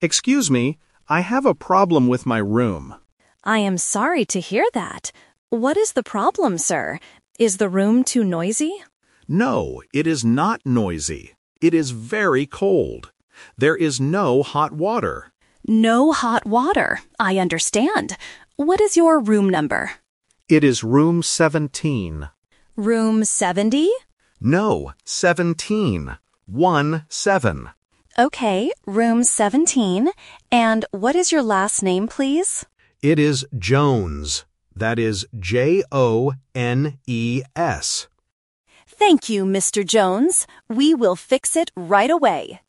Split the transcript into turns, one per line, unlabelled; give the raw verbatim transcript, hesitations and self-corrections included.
Excuse me, I have a problem with my room.
I am sorry to hear that. What is the problem, sir? Is the room too noisy?
No, it is not noisy. It is very cold. There is no hot water.
No hot water. I understand. What is your room number?
It is room seventeen.
Room seventy?
No, seventeen. One, seven.
Okay, room seventeen. And what is your last name, please?
It is Jones. That is J O N E S.
Thank you, Mister Jones. We will fix it right away.